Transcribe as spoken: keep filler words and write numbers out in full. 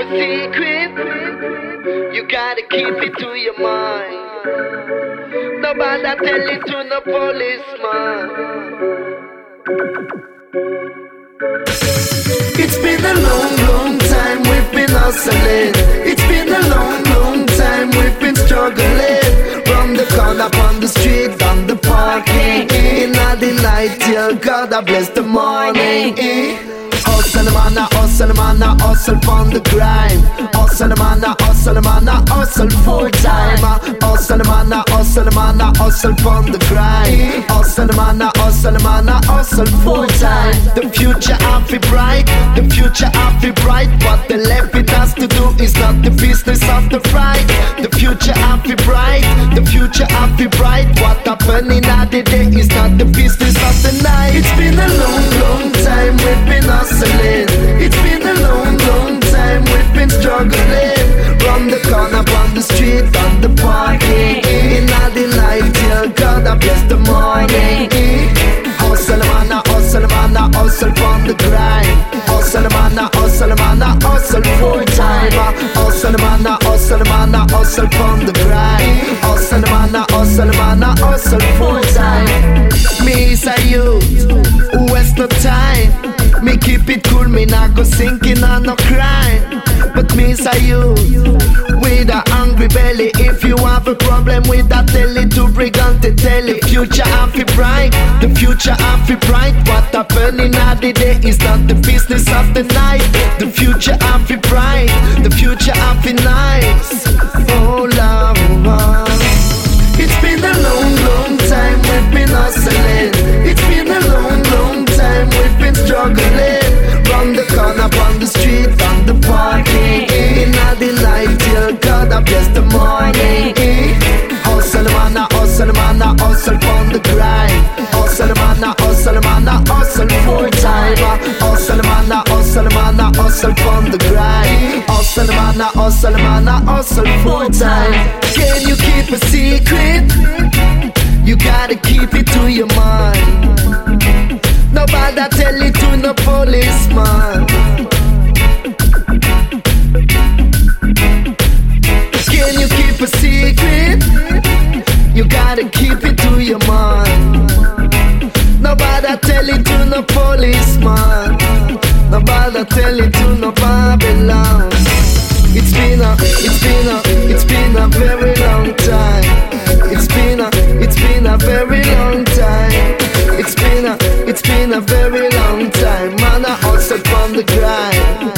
a secret, you gotta keep it to your mind. Nobody tell it to no policeman. It's been a long, long time we've been hustling. It's been a long, long time we've been struggling. From the corner, on the street, on the parking, in all the night till God I bless the morning. Hustle man, I hustle man, I hustle from the grind. Hustle man, I hustle man, I hustle full time. Hustle man, I hustle man, I hustle from the grind. Hustle man, I hustle man, I hustle full time. The future I feel bright, the future I feel bright. What the left it has to do is not the business of the right. The future I feel bright, the future I feel bright. What happening in the day is not the business of the night. It's been a long, long time we've been hustling. It's been a long, long time we've been struggling. From the corner, on the street, on the parking, in all the night till God I bless the morning. Hustle man, I hustle man, I hustle from the grind. Hustle man, I hustle man, I hustle full time. Hustle man, I hustle man, I hustle from the grind. Hustle man, I hustle man, I hustle full time. Me is a youth who has no time. Me keep it cool, me not go sinking or no crying. But me is a youth with a hungry belly. If you have a problem with that, tell it to Brigante, tell it. Future I feel bright, the future I feel bright. What happening in the day is not the business of the night. The future I feel bright, the future I feel nice. Oh love, oh. It's been a long, long time we've been hustling. It's been a long, long time we've been struggling. From the corner, on the street, on the parking, in all the night till God I bless the morning. Hustle man, I hustle man, I hustle from the grind. Hustle man, I hustle man, I hustle full time. Hustle man, I hustle man, I hustle from the grind. Hustle man, I hustle man, I hustle full time. Can you keep a secret? You gotta keep it to your mind. Nobody tell it to no policeman. Can you keep a secret? You gotta keep it to your mind. Nobody tell it to no policeman. Nobody tell it to no Babylon. It's been a, it's been a, it's been a very long time. It's been a, it's been a very long time. It's been a, it's been a very long time. Man, I hustle from the grind.